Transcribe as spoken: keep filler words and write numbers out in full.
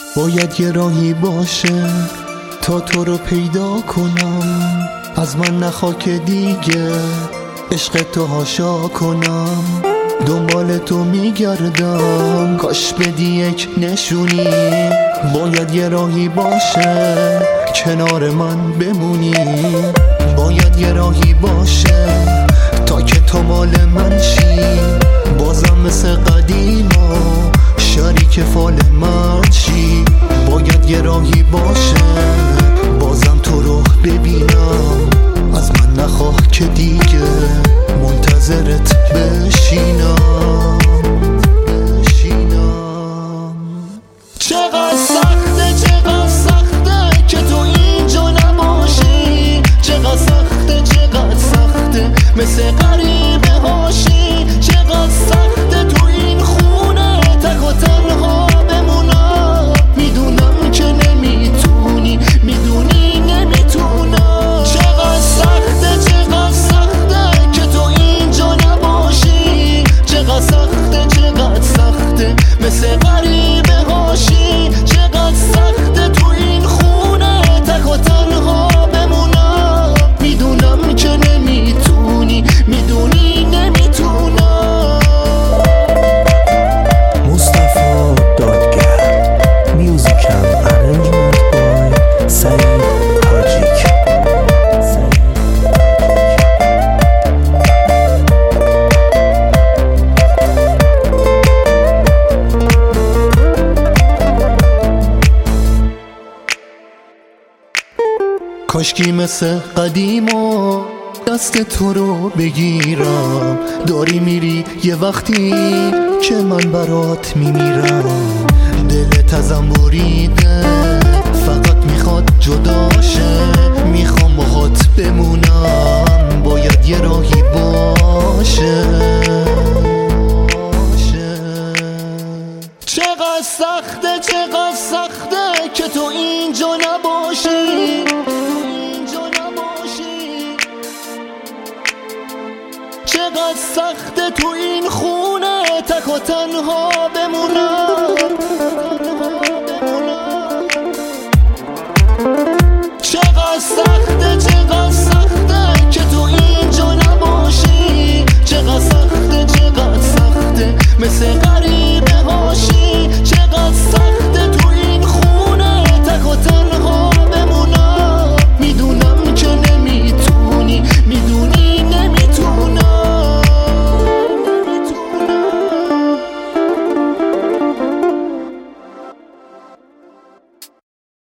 باید یه راهی باشه تا تو رو پیدا کنم، از من نخوا که دیگه عشق تو هاشا کنم. دنبال تو میگردم کاش بدی یک نشونی، باید یه راهی باشه کنار من بمونی. باید یه راهی باشه تا که تو مال من شی، بازم مثل قدیما شریک فال من شی. باید یه راهی باشه بازم تو رو ببینم، از من نخواه که دیگه منتظرت بشینم بشینم. چقدر سخته چقدر سخته که تو اینجا نباشی، چقدر سخته چقدر سخته مثل غریبه هاشی. چقدر سخته تو این خونه تک و تنها بمونم، میدونم که نمیتونی، میدونی نمیتونم. چقدر سخته چقدر سخته که تو اینجا نباشی، چقدر سخته چقدر سخته مثل غریبه هاشی. چقدر سخته تو این خونه تک و تنها بمونم، میدونم که نمیتونی، میدونی نمیتونم. مصطفی دادگر، میوزیک اند ارنجمنت بای سعید تاجیک. کاشکی مثل قدیما دست تو رو بگیرم، داری میری یه وقتی که من برات میمیرم. دلت ازم بریده فقط میخواد جداشه، میخوام باهات بمونم، باید یه راهی باشه. چقدر سخته چقدر سخته که تو اینجا نباشی، چقدر سخته تو این خونه تک و تنها بمونم. چقدر سخته چقدر سخته که تو اینجا نباشی، چقدر سخته چقدر سخته مثل